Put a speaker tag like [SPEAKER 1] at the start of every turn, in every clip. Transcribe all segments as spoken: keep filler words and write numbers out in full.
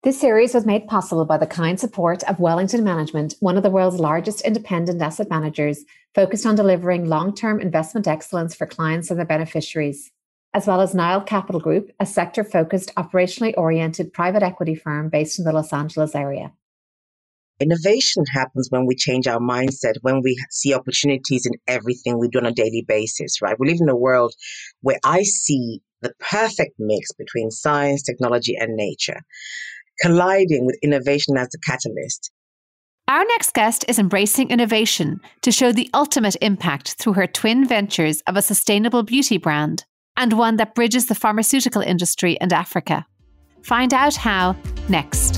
[SPEAKER 1] This series was made possible by the kind support of Wellington Management, one of the world's largest independent asset managers, focused on delivering long-term investment excellence for clients and their beneficiaries, as well as Nile Capital Group, a sector-focused, operationally oriented private equity firm based in the Los Angeles area.
[SPEAKER 2] Innovation happens when we change our mindset, when we see opportunities in everything we do on a daily basis, right? We live in a world where I see the perfect mix between science, technology, and nature, colliding with innovation as the catalyst.
[SPEAKER 1] Our next guest is embracing innovation to show the ultimate impact through her twin ventures of a sustainable beauty brand and one that bridges the pharmaceutical industry and Africa. Find out how next.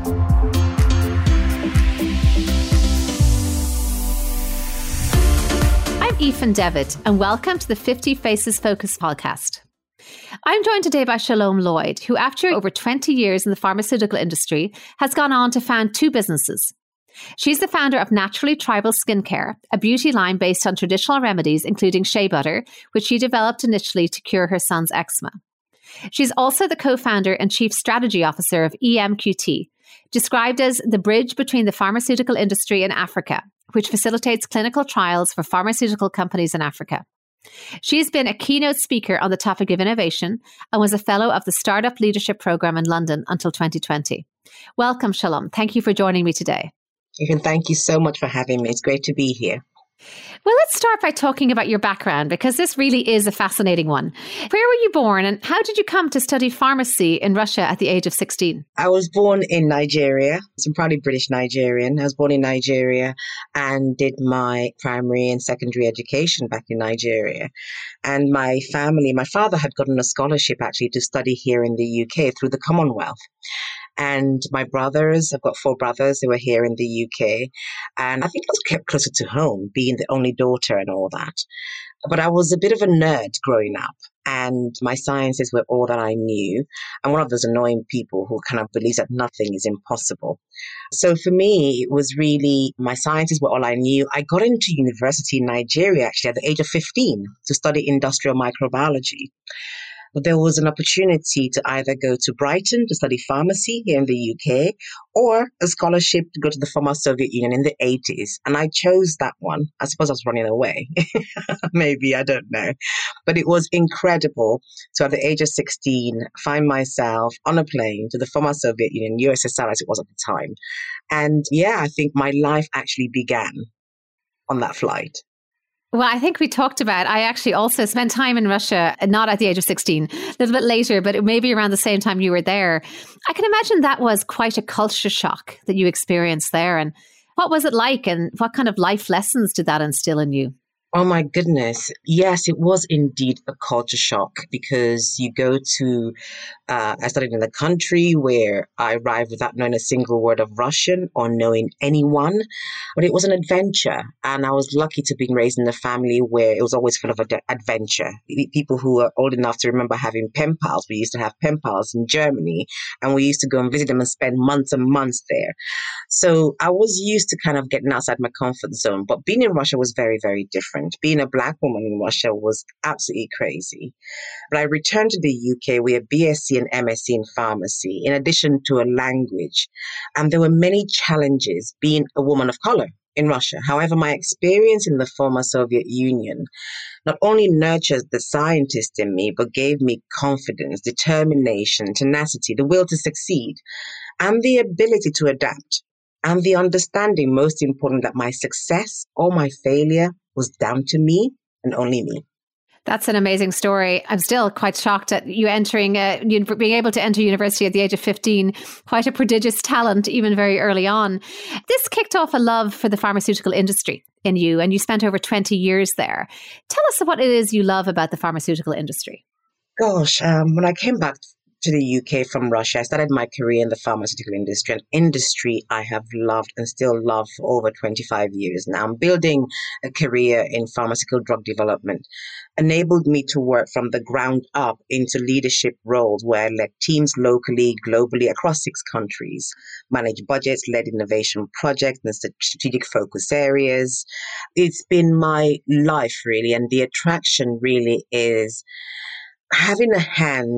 [SPEAKER 1] I'm Aoife Devitt, and welcome to the fifty Faces Focus podcast. I'm joined today by Shalom Lloyd, who after over twenty years in the pharmaceutical industry has gone on to found two businesses. She's the founder of Naturally Tribal Skincare, a beauty line based on traditional remedies, including shea butter, which she developed initially to cure her son's eczema. She's also the co-founder and chief strategy officer of E M Q T, described as the bridge between the pharmaceutical industry and Africa, which facilitates clinical trials for pharmaceutical companies in Africa. She has been a keynote speaker on the topic of innovation and was a fellow of the Startup Leadership Programme in London until twenty twenty. Welcome, Shalom. Thank you for joining me today.
[SPEAKER 2] Ethan, thank you so much for having me. It's great to be here.
[SPEAKER 1] Well, let's start by talking about your background, because this really is a fascinating one. Where were you born and how did you come to study pharmacy in Russia at the age of sixteen?
[SPEAKER 2] I was born in Nigeria. So I'm proudly British Nigerian. I was born in Nigeria and did my primary and secondary education back in Nigeria. And my family, my father had gotten a scholarship actually to study here in the U K through the Commonwealth. And my brothers, I've got four brothers who were here in the U K. And I think I was kept closer to home, being the only daughter and all that. But I was a bit of a nerd growing up, and my sciences were all that I knew. I'm one of those annoying people who kind of believes that nothing is impossible. So for me, it was really, my sciences were all I knew. I got into university in Nigeria actually at the age of fifteen to study industrial microbiology. But there was an opportunity to either go to Brighton to study pharmacy here in the U K, or a scholarship to go to the former Soviet Union in the eighties. And I chose that one. I suppose I was running away. Maybe, I don't know. But it was incredible to, at the age of sixteen, find myself on a plane to the former Soviet Union, U S S R as it was at the time. And yeah, I think my life actually began on that flight.
[SPEAKER 1] Well, I think we talked about, I actually also spent time in Russia, not at the age of sixteen, a little bit later, but it may be around the same time you were there. I can imagine that was quite a culture shock that you experienced there. And what was it like, and what kind of life lessons did that instill in you?
[SPEAKER 2] Oh my goodness. Yes, it was indeed a culture shock, because you go to, uh, I studied in a country where I arrived without knowing a single word of Russian or knowing anyone, but it was an adventure. And I was lucky to be raised in a family where it was always full of ad- adventure. People who are old enough to remember having pen pals. We used to have pen pals in Germany, and we used to go and visit them and spend months and months there. So I was used to kind of getting outside my comfort zone, but being in Russia was very, very different. Being a Black woman in Russia was absolutely crazy. But I returned to the U K with a B S c and M S c in pharmacy, in addition to a language. And there were many challenges being a woman of color in Russia. However, my experience in the former Soviet Union not only nurtured the scientist in me, but gave me confidence, determination, tenacity, the will to succeed, and the ability to adapt. And the understanding, most important, that my success or my failure was down to me and only me.
[SPEAKER 1] That's an amazing story. I'm still quite shocked at you entering, uh, you being able to enter university at the age of fifteen, quite a prodigious talent, even very early on. This kicked off a love for the pharmaceutical industry in you, and you spent over twenty years there. Tell us what it is you love about the pharmaceutical industry.
[SPEAKER 2] Gosh, um, when I came back to the U K from Russia, I started my career in the pharmaceutical industry, an industry I have loved and still love for over twenty-five years now. I'm building a career in pharmaceutical drug development, enabled me to work from the ground up into leadership roles where I led teams locally, globally, across six countries, managed budgets, led innovation projects and strategic focus areas. It's been my life, really, and the attraction really is having a hand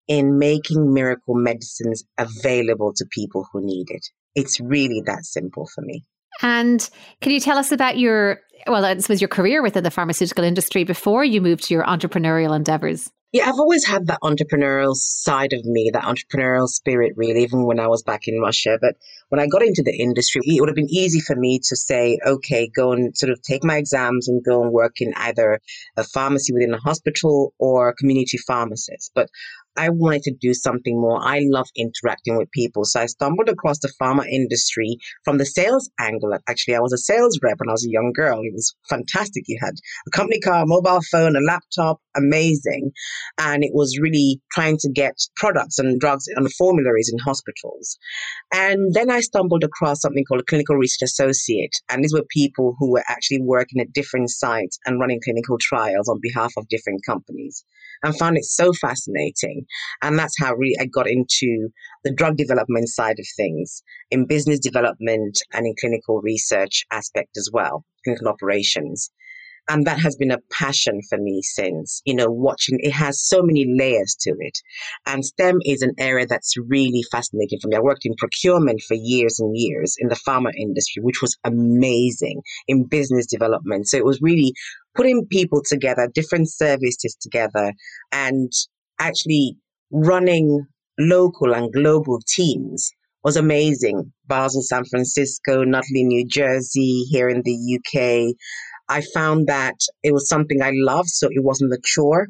[SPEAKER 2] in making miracle medicines available to people who need it. It's really that simple for me.
[SPEAKER 1] And can you tell us about your, well, this was your career within the pharmaceutical industry before you moved to your entrepreneurial endeavors?
[SPEAKER 2] Yeah, I've always had that entrepreneurial side of me, that entrepreneurial spirit, really, even when I was back in Russia. But when I got into the industry, it would have been easy for me to say, okay, go and sort of take my exams and go and work in either a pharmacy within a hospital or a community pharmacist. But I wanted to do something more. I love interacting with people. So I stumbled across the pharma industry from the sales angle. Actually, I was a sales rep when I was a young girl. It was fantastic. You had a company car, a mobile phone, a laptop, amazing. And it was really trying to get products and drugs on formularies in hospitals. And then I stumbled across something called a clinical research associate. And these were people who were actually working at different sites and running clinical trials on behalf of different companies, and found it so fascinating. And that's how really I got into the drug development side of things, in business development and in clinical research aspect as well, clinical operations. And that has been a passion for me since, you know, watching, it has so many layers to it. And STEM is an area that's really fascinating for me. I worked in procurement for years and years in the pharma industry, which was amazing, in business development. So it was really putting people together, different services together, and actually running local and global teams was amazing. Basel, San Francisco, Nutley, New Jersey, here in the U K. I found that it was something I loved, so it wasn't a chore.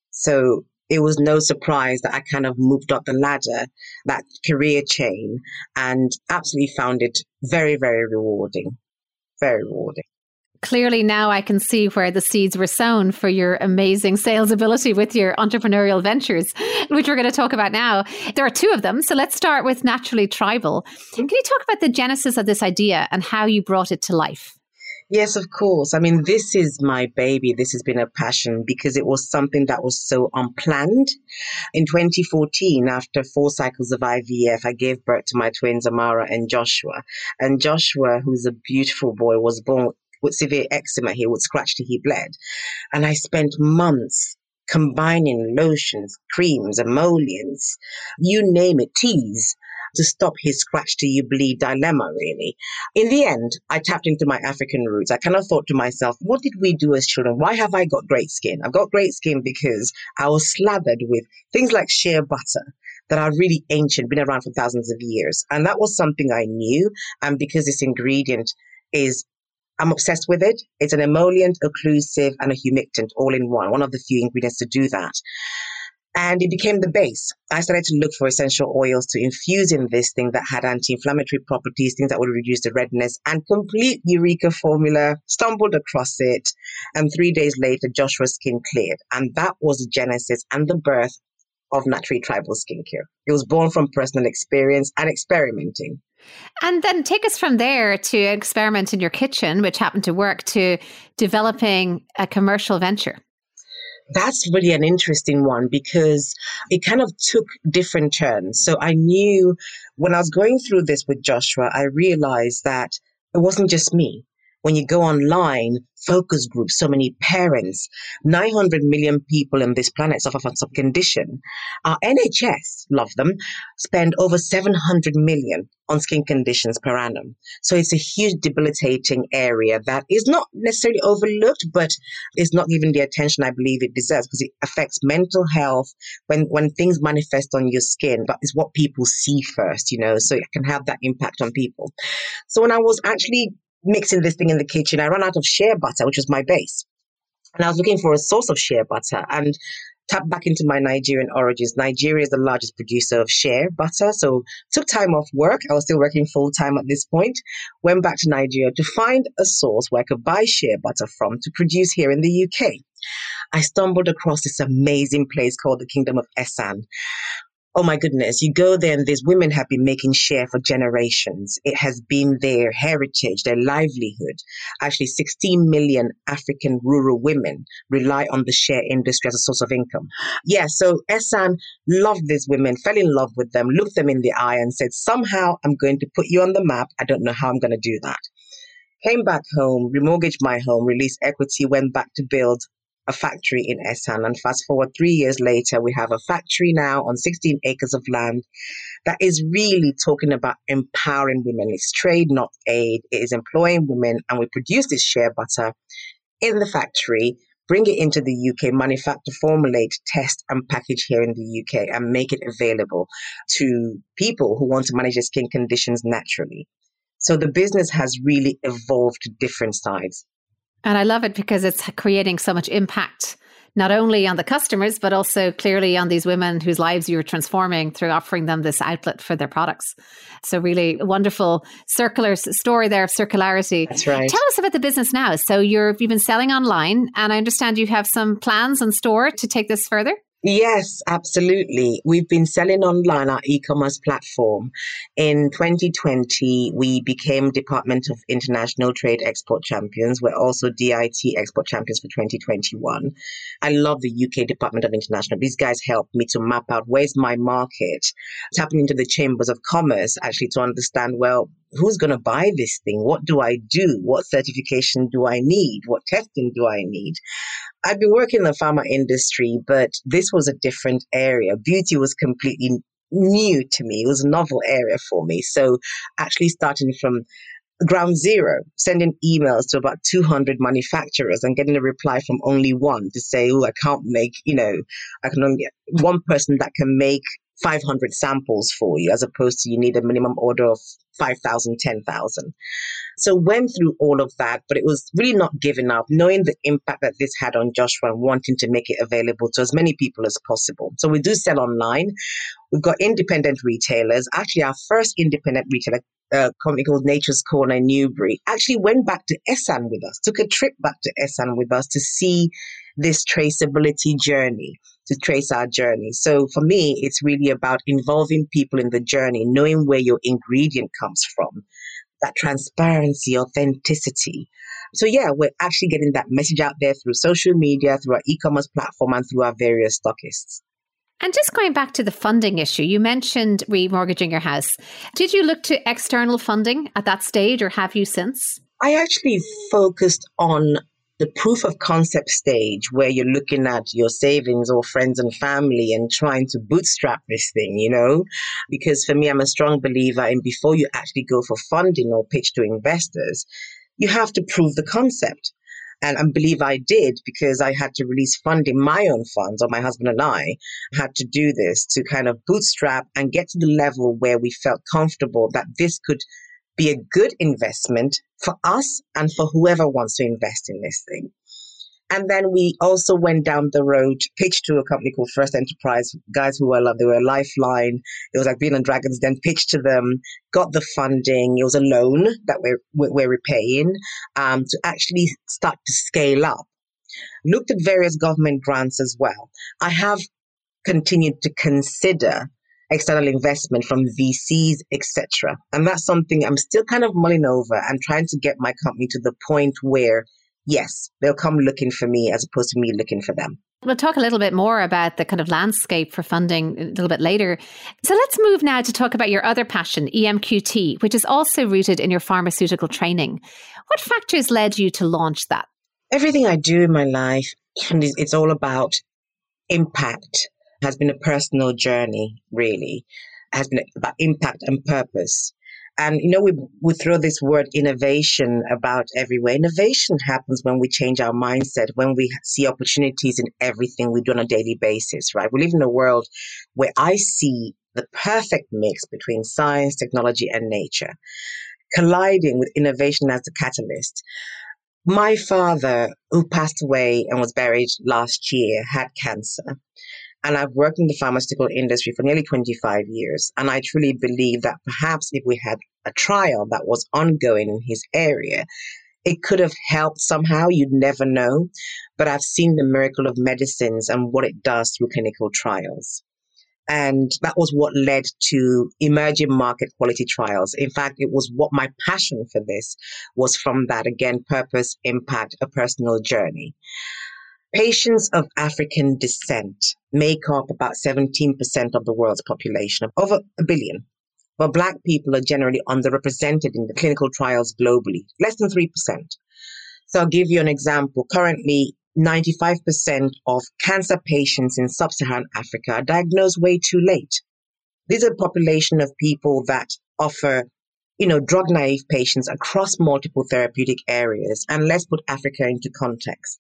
[SPEAKER 2] So it was no surprise that I kind of moved up the ladder, that career chain, and absolutely found it very, very rewarding. Very rewarding.
[SPEAKER 1] Clearly now I can see where the seeds were sown for your amazing sales ability with your entrepreneurial ventures, which we're going to talk about now. There are two of them. So let's start with Naturally Tribal. Can you talk about the genesis of this idea and how you brought it to life?
[SPEAKER 2] Yes, of course. I mean, this is my baby. This has been a passion because it was something that was so unplanned. In twenty fourteen, after four cycles of I V F, I gave birth to my twins, Amara and Joshua. And Joshua, who's a beautiful boy, was born with severe eczema. He would scratch till he bled. And I spent months combining lotions, creams, emollients, you name it, teas, to stop his scratch till you bleed dilemma, really. In the end, I tapped into my African roots. I kind of thought to myself, what did we do as children? Why have I got great skin? I've got great skin because I was slathered with things like shea butter that are really ancient, been around for thousands of years. And that was something I knew. And because this ingredient is, I'm obsessed with it. It's an emollient, occlusive, and a humectant all in one, one of the few ingredients to do that. And it became the base. I started to look for essential oils to infuse in this thing that had anti-inflammatory properties, things that would reduce the redness, and complete Eureka formula, stumbled across it. And three days later, Joshua's skin cleared. And that was the genesis and the birth of Naturally Tribal skincare. It was born from personal experience and experimenting.
[SPEAKER 1] And then take us from there to an experiment in your kitchen, which happened to work, to developing a commercial venture.
[SPEAKER 2] That's really an interesting one because it kind of took different turns. So I knew when I was going through this with Joshua, I realized that it wasn't just me. When you go online, focus groups, so many parents, nine hundred million people on this planet suffer from some condition. Our N H S, love them, spend over seven hundred million on skin conditions per annum. So it's a huge debilitating area that is not necessarily overlooked, but is not given the attention I believe it deserves because it affects mental health when, when things manifest on your skin, but it's what people see first, you know, so it can have that impact on people. So when I was actually mixing this thing in the kitchen, I ran out of shea butter, which was my base. And I was looking for a source of shea butter and tapped back into my Nigerian origins. Nigeria is the largest producer of shea butter. So took time off work. I was still working full time at this point. Went back to Nigeria to find a source where I could buy shea butter from to produce here in the U K. I stumbled across this amazing place called the Kingdom of Esan. Oh my goodness, you go there and these women have been making shea for generations. It has been their heritage, their livelihood. Actually, sixteen million African rural women rely on the shea industry as a source of income. Yeah, so Esan loved these women, fell in love with them, looked them in the eye and said, somehow I'm going to put you on the map. I don't know how I'm going to do that. Came back home, remortgaged my home, released equity, went back to build a factory in Esan. And fast forward three years later, we have a factory now on sixteen acres of land that is really talking about empowering women. It's trade, not aid. It is employing women. And we produce this shea butter in the factory, bring it into the U K, manufacture, formulate, test, and package here in the U K, and make it available to people who want to manage their skin conditions naturally. So the business has really evolved to different sides.
[SPEAKER 1] And I love it because it's creating so much impact, not only on the customers, but also clearly on these women whose lives you're transforming through offering them this outlet for their products. So really a wonderful circular story there of circularity.
[SPEAKER 2] That's right.
[SPEAKER 1] Tell us about the business now. So you're, you've been selling online, and I understand you have some plans in store to take this further.
[SPEAKER 2] Yes, absolutely. We've been selling online our e-commerce platform. In twenty twenty, we became Department of International Trade Export Champions. We're also D I T Export Champions for twenty twenty-one. I love the U K Department of International. These guys helped me to map out where's my market, tapping into the chambers of commerce, actually to understand, well, who's going to buy this thing? What do I do? What certification do I need? What testing do I need? I've been working in the pharma industry, but this was a different area. Beauty was completely new to me. It was a novel area for me. So actually starting from ground zero, sending emails to about two hundred manufacturers and getting a reply from only one to say, oh, I can't make, you know, I can only get one person that can make five hundred samples for you, as opposed to you need a minimum order of five thousand, ten thousand. So went through all of that, but it was really not giving up, knowing the impact that this had on Joshua and wanting to make it available to as many people as possible. So we do sell online. We've got independent retailers. Actually, our first independent retailer, a company called Nature's Corner in Newbury, actually went back to Esan with us, took a trip back to Esan with us to see this traceability journey, to trace our journey. So for me, it's really about involving people in the journey, knowing where your ingredient comes from, that transparency, authenticity. So yeah, we're actually getting that message out there through social media, through our e-commerce platform, and through our various stockists.
[SPEAKER 1] And just going back to the funding issue, you mentioned remortgaging your house. Did you look to external funding at that stage, or have you since?
[SPEAKER 2] I actually focused on the proof of concept stage, where you're looking at your savings or friends and family and trying to bootstrap this thing, you know, because for me, I'm a strong believer in before you actually go for funding or pitch to investors, you have to prove the concept. And I believe I did, because I had to release funding, my own funds, or my husband and I had to do this to kind of bootstrap and get to the level where we felt comfortable that this could be a good investment for us and for whoever wants to invest in this thing. And then we also went down the road, pitched to a company called First Enterprise, guys who were, they were a lifeline. It was like being on Dragons, then pitched to them, got the funding. It was a loan that we're, we're repaying um, to actually start to scale up. Looked at various government grants as well. I have continued to consider external investment from V Cs, et cetera. And that's something I'm still kind of mulling over and trying to get my company to the point where, yes, they'll come looking for me as opposed to me looking for them.
[SPEAKER 1] We'll talk a little bit more about the kind of landscape for funding a little bit later. So let's move now to talk about your other passion, E M Q T, which is also rooted in your pharmaceutical training. What factors led you to launch that? Everything
[SPEAKER 2] I do in my life, it's all about impact. Has been a personal journey, really. Has been about impact and purpose. And, you know, we we throw this word innovation about everywhere. Innovation happens when we change our mindset, when we see opportunities in everything we do on a daily basis, right? We live in a world where I see the perfect mix between science, technology, and nature, colliding with innovation as the catalyst. My father, who passed away and was buried last year, had cancer. And I've worked in the pharmaceutical industry for nearly twenty-five years. And I truly believe that perhaps if we had a trial that was ongoing in his area, it could have helped somehow. You'd never know. But I've seen the miracle of medicines and what it does through clinical trials. And that was what led to emerging market quality trials. In fact, it was what my passion for this was from that. Again, purpose, impact, a personal journey. Patients of African descent make up about seventeen percent of the world's population, of over a billion. But Black people are generally underrepresented in the clinical trials globally, less than three percent. So I'll give you an example. Currently, ninety-five percent of cancer patients in sub-Saharan Africa are diagnosed way too late. These are a population of people that offer, you know, drug-naive patients across multiple therapeutic areas. And let's put Africa into context.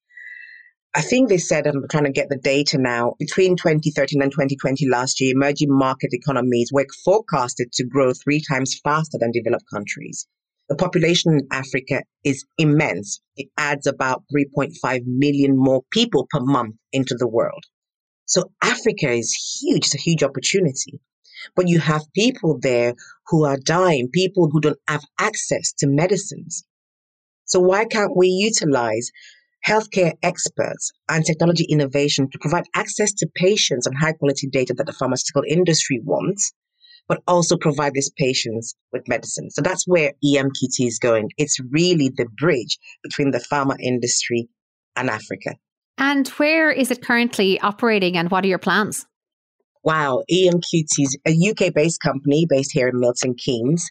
[SPEAKER 2] I think they said, I'm trying to get the data now, between twenty thirteen and twenty twenty last year, emerging market economies were forecasted to grow three times faster than developed countries. The population in Africa is immense. It adds about three point five million more people per month into the world. So Africa is huge. It's a huge opportunity. But you have people there who are dying, people who don't have access to medicines. So why can't we utilize healthcare experts and technology innovation to provide access to patients and high quality data that the pharmaceutical industry wants, but also provide these patients with medicine? So that's where E M Q T is going. It's really the bridge between the pharma industry and Africa.
[SPEAKER 1] And where is it currently operating and what are your plans?
[SPEAKER 2] Wow, E M Q T is a U K-based company based here in Milton Keynes.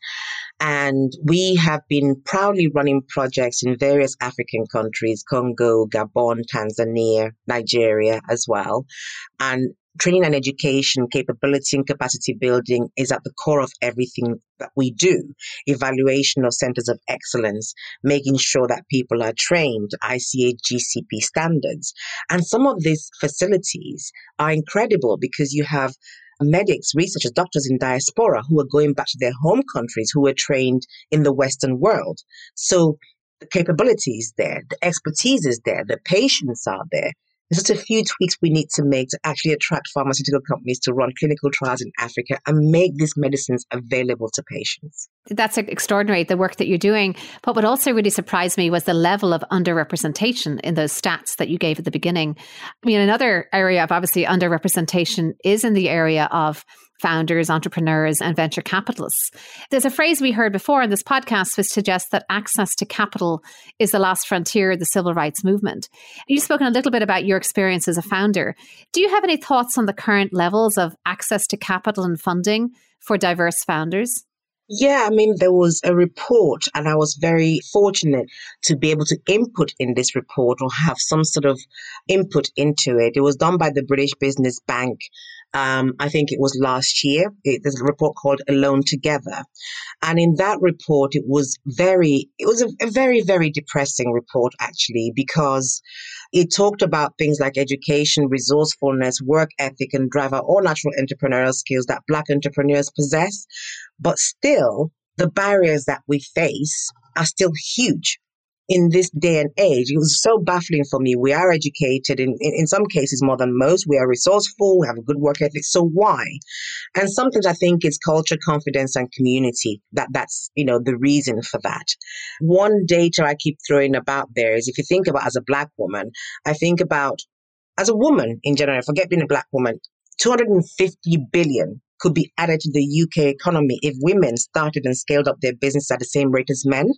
[SPEAKER 2] And we have been proudly running projects in various African countries, Congo, Gabon, Tanzania, Nigeria as well. And training and education, capability and capacity building is at the core of everything that we do. Evaluation of centers of excellence, making sure that people are trained to I C H G C P standards. And some of these facilities are incredible because you have medics, researchers, doctors in diaspora who are going back to their home countries who were trained in the Western world. So the capability is there, the expertise is there, the patients are there. There's just a few tweaks we need to make to actually attract pharmaceutical companies to run clinical trials in Africa and make these medicines available to patients.
[SPEAKER 1] That's extraordinary, the work that you're doing. But what also really surprised me was the level of underrepresentation in those stats that you gave at the beginning. I mean, another area of obviously underrepresentation is in the area of founders, entrepreneurs, and venture capitalists. There's a phrase we heard before in this podcast which suggests that access to capital is the last frontier of the civil rights movement. You've spoken a little bit about your experience as a founder. Do you have any thoughts on the current levels of access to capital and funding for diverse founders?
[SPEAKER 2] Yeah, I mean, there was a report and I was very fortunate to be able to input in this report or have some sort of input into it. It was done by the British Business Bank. Um, I think it was last year. It, there's a report called Alone Together. And in that report, it was very, it was a, a very, very depressing report, actually, because it talked about things like education, resourcefulness, work ethic, and drive, are all natural entrepreneurial skills that Black entrepreneurs possess. But still, the barriers that we face are still huge. In this day and age, it was so baffling for me. We are educated, in, in, in some cases more than most. We are resourceful, we have a good work ethic. So why? And sometimes I think it's culture, confidence, and community. That That's, you know, the reason for that. One data I keep throwing about there is if you think about as a Black woman, I think about as a woman in general, forget being a Black woman, two hundred fifty billion could be added to the U K economy if women started and scaled up their business at the same rate as men.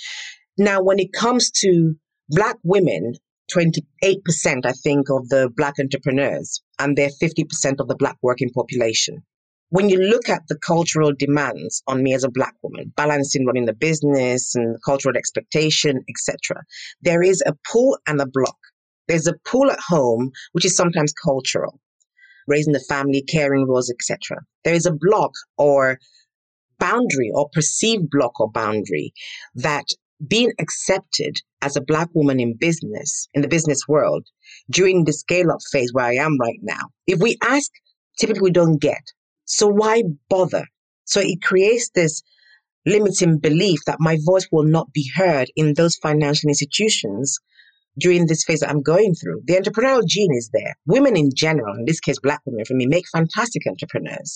[SPEAKER 2] Now, when it comes to Black women, twenty-eight percent, I think, of the Black entrepreneurs, and they're fifty percent of the Black working population. When you look at the cultural demands on me as a Black woman, balancing running the business and cultural expectation, et cetera, there is a pull and a block. There's a pull at home, which is sometimes cultural, raising the family, caring roles, et cetera. There is a block or boundary or perceived block or boundary that being accepted as a Black woman in business, in the business world, during the scale-up phase where I am right now, if we ask, typically we don't get. So why bother? So it creates this limiting belief that my voice will not be heard in those financial institutions during this phase that I'm going through. The entrepreneurial gene is there. Women in general, in this case, Black women for me, make fantastic entrepreneurs.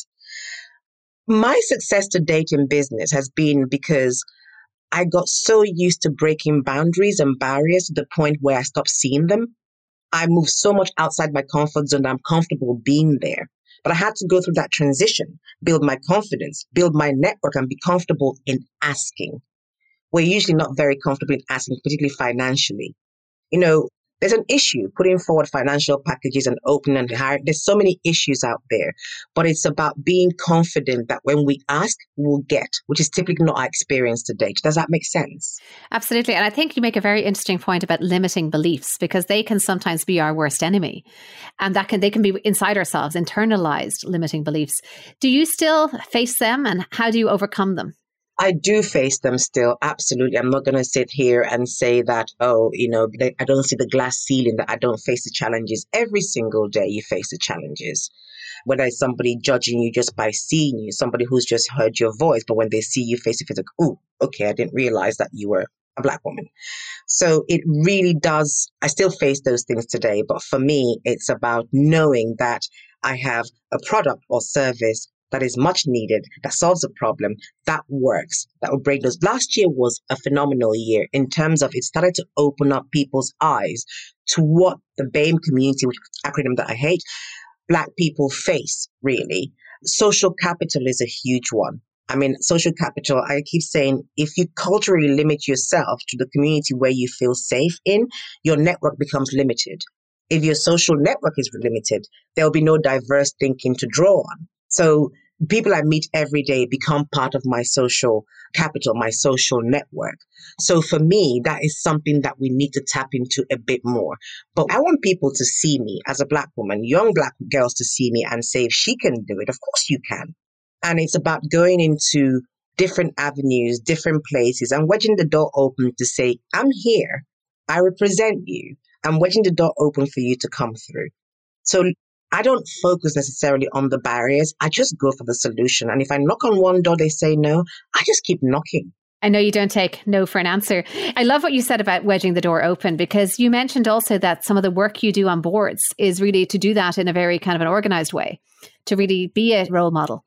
[SPEAKER 2] My success to date in business has been because I got so used to breaking boundaries and barriers to the point where I stopped seeing them. I moved so much outside my comfort zone that I'm comfortable being there. But I had to go through that transition, build my confidence, build my network, and be comfortable in asking. We're usually not very comfortable in asking, particularly financially. You know, There's an issue putting forward financial packages and opening and hiring. There's so many issues out there, but it's about being confident that when we ask, we'll get, which is typically not our experience to date. Does that make sense?
[SPEAKER 1] Absolutely. And I think you make a very interesting point about limiting beliefs, because they can sometimes be our worst enemy. And that can they can be inside ourselves, internalized limiting beliefs. Do you still face them, and how do you overcome them?
[SPEAKER 2] I do face them still. Absolutely. I'm not going to sit here and say that, oh, you know, I don't see the glass ceiling, that I don't face the challenges. Every single day you face the challenges. Whether it's somebody judging you just by seeing you, somebody who's just heard your voice, but when they see you face to face, like, oh, okay, I didn't realize that you were a Black woman. So it really does. I still face those things today. But for me, it's about knowing that I have a product or service that is much needed, that solves a problem, that works, that will break those. Last year was a phenomenal year in terms of it started to open up people's eyes to what the BAME community, which is an acronym that I hate, Black people face, really. Social capital is a huge one. I mean, social capital, I keep saying, if you culturally limit yourself to the community where you feel safe in, your network becomes limited. If your social network is limited, there will be no diverse thinking to draw on. So people I meet every day become part of my social capital, my social network. So for me, that is something that we need to tap into a bit more. But I want people to see me as a Black woman, young Black girls to see me and say, if she can do it, of course you can. And it's about going into different avenues, different places, and wedging the door open to say, I'm here. I represent you. I'm wedging the door open for you to come through. So I don't focus necessarily on the barriers. I just go for the solution. And if I knock on one door, they say no, I just keep knocking.
[SPEAKER 1] I know you don't take no for an answer. I love what you said about wedging the door open, because you mentioned also that some of the work you do on boards is really to do that in a very kind of an organized way, to really be a role model.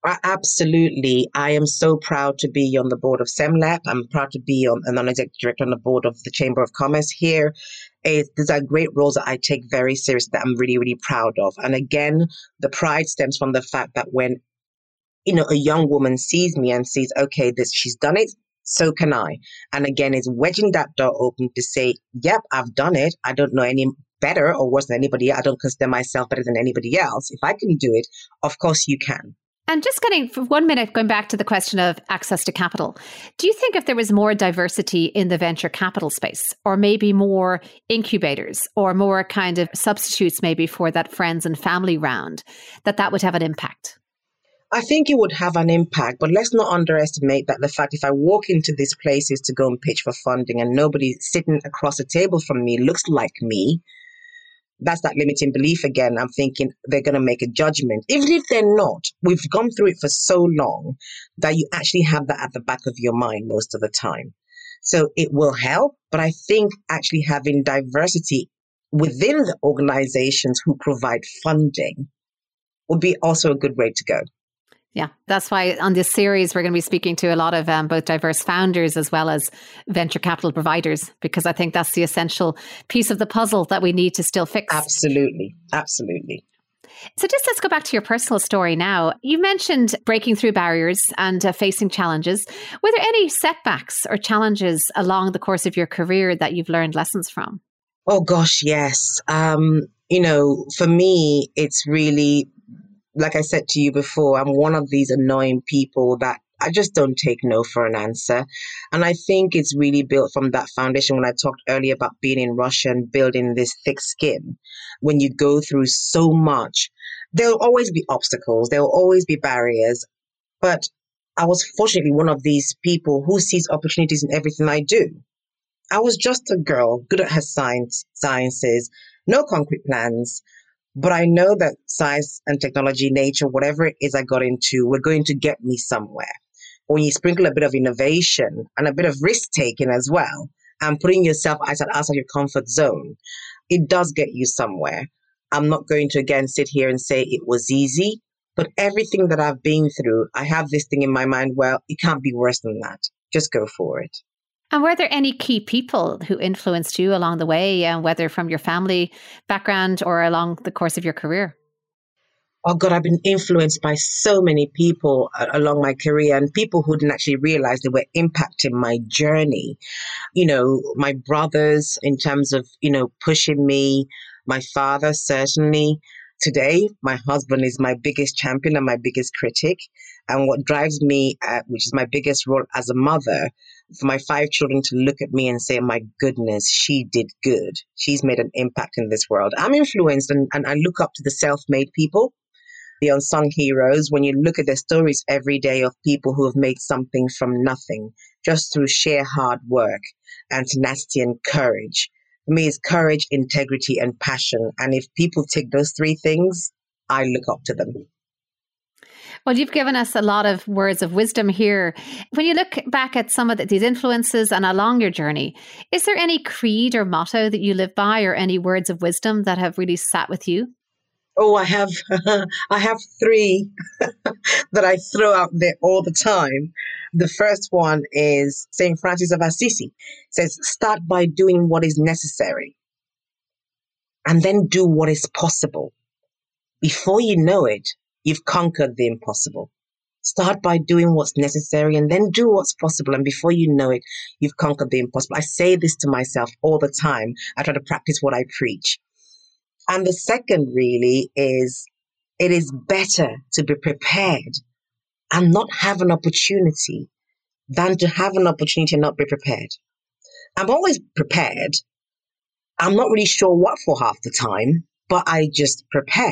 [SPEAKER 2] Absolutely. I am so proud to be on the board of SEMLAP. I'm proud to be on a non-executive director on the board of the Chamber of Commerce here. It, these are great roles that I take very seriously, that I'm really, really proud of. And again, the pride stems from the fact that when, you know, a young woman sees me and sees, okay, this she's done it, so can I. And again, it's wedging that door open to say, yep, I've done it. I don't know any better or worse than anybody else. I don't consider myself better than anybody else. If I can do it, of course you can.
[SPEAKER 1] And just getting for one minute, going back to the question of access to capital, do you think if there was more diversity in the venture capital space, or maybe more incubators or more kind of substitutes maybe for that friends and family round, that that would have an impact?
[SPEAKER 2] I think it would have an impact, but let's not underestimate that the fact if I walk into these places to go and pitch for funding and nobody sitting across the table from me looks like me, that's that limiting belief again. I'm thinking they're going to make a judgment. Even if they're not, we've gone through it for so long that you actually have that at the back of your mind most of the time. So it will help, but I think actually having diversity within the organizations who provide funding would be also a good way to go.
[SPEAKER 1] Yeah, that's why on this series, we're going to be speaking to a lot of um, both diverse founders as well as venture capital providers, because I think that's the essential piece of the puzzle that we need to still fix.
[SPEAKER 2] Absolutely. Absolutely.
[SPEAKER 1] So just let's go back to your personal story now. You mentioned breaking through barriers and uh, facing challenges. Were there any setbacks or challenges along the course of your career that you've learned lessons from?
[SPEAKER 2] Oh, gosh, yes. Um, you know, for me, it's really, like I said to you before, I'm one of these annoying people that I just don't take no for an answer. And I think it's really built from that foundation when I talked earlier about being in Russia and building this thick skin. When you go through so much, there'll always be obstacles. There'll always be barriers. But I was fortunately one of these people who sees opportunities in everything I do. I was just a girl, good at her science, sciences, no concrete plans. But I know that science and technology, nature, whatever it is I got into, were going to get me somewhere. When you sprinkle a bit of innovation and a bit of risk taking as well, and putting yourself outside, outside your comfort zone, it does get you somewhere. I'm not going to again sit here and say it was easy, but everything that I've been through, I have this thing in my mind, well, it can't be worse than that. Just go for it.
[SPEAKER 1] And were there any key people who influenced you along the way, uh, whether from your family background or along the course of your career?
[SPEAKER 2] Oh God, I've been influenced by so many people uh, along my career, and people who didn't actually realize they were impacting my journey. You know, my brothers in terms of, you know, pushing me, my father, certainly. Today, my husband is my biggest champion and my biggest critic. And what drives me, uh, which is my biggest role as a mother, for my five children to look at me and say, my goodness, she did good. She's made an impact in this world. I'm influenced, and, and I look up to the self-made people, the unsung heroes. When you look at their stories every day of people who have made something from nothing, just through sheer hard work and tenacity and courage. For me, it's courage, integrity, and passion. And if people take those three things, I look up to them.
[SPEAKER 1] Well, you've given us a lot of words of wisdom here. When you look back at some of the, these influences and along your journey, is there any creed or motto that you live by, or any words of wisdom that have really sat with you?
[SPEAKER 2] Oh, I have, I have three that I throw out there all the time. The first one is Saint Francis of Assisi. It says, start by doing what is necessary and then do what is possible. Before you know it, you've conquered the impossible. Start by doing what's necessary and then do what's possible. And before you know it, you've conquered the impossible. I say this to myself all the time. I try to practice what I preach. And the second really is, it is better to be prepared and not have an opportunity than to have an opportunity and not be prepared. I'm always prepared. I'm not really sure what for half the time, but I just prepare.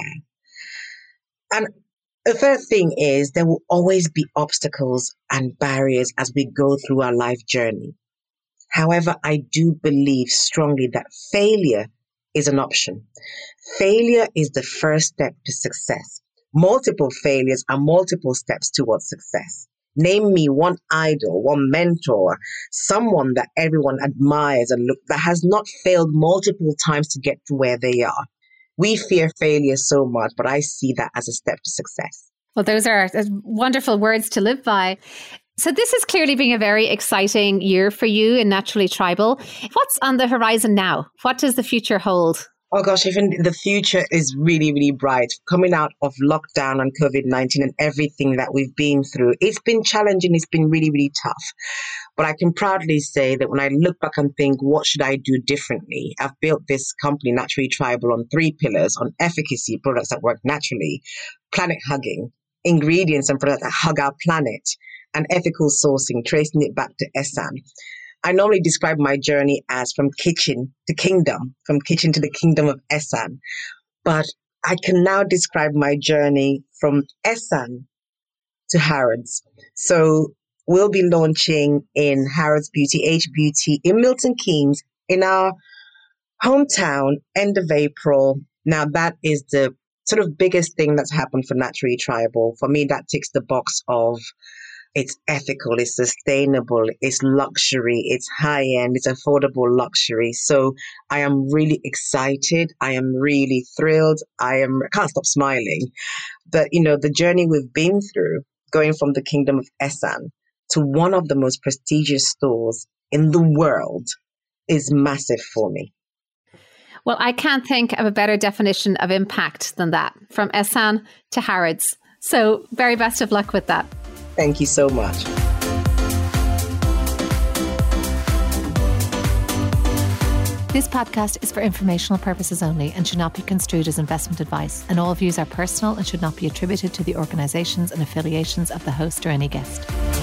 [SPEAKER 2] And the third thing is, there will always be obstacles and barriers as we go through our life journey. However, I do believe strongly that failure is an option. Failure is the first step to success. Multiple failures are multiple steps towards success. Name me one idol, one mentor, someone that everyone admires and look that has not failed multiple times to get to where they are. We fear failure so much, but I see that as a step to success.
[SPEAKER 1] Well, those are wonderful words to live by. So this is clearly being a very exciting year for you in Naturally Tribal. What's on the horizon now? What does the future hold?
[SPEAKER 2] Oh gosh, even the future is really, really bright. Coming out of lockdown and COVID nineteen and everything that we've been through, it's been challenging. It's been really, really tough. But I can proudly say that when I look back and think, what should I do differently? I've built this company, Naturally Tribal, on three pillars: on efficacy, products that work naturally; planet hugging, ingredients and products that hug our planet; and ethical sourcing, tracing it back to Ehsan. I normally describe my journey as from kitchen to kingdom, from kitchen to the kingdom of Ehsan. But I can now describe my journey from Ehsan to Harrods. So we'll be launching in Harrods Beauty, H Beauty, in Milton Keynes, in our hometown, end of April. Now that is the sort of biggest thing that's happened for Naturally Tribal. For me, that ticks the box of it's ethical, it's sustainable, it's luxury, it's high-end, it's affordable luxury. So I am really excited. I am really thrilled. I am I can't stop smiling. But, you know, the journey we've been through, going from the kingdom of Ehsan to one of the most prestigious stores in the world, is massive for me.
[SPEAKER 1] Well, I can't think of a better definition of impact than that, from Ehsan to Harrods. So very best of luck with that.
[SPEAKER 2] Thank you so much.
[SPEAKER 3] This podcast is for informational purposes only and should not be construed as investment advice, and all views are personal and should not be attributed to the organisations and affiliations of the host or any guest.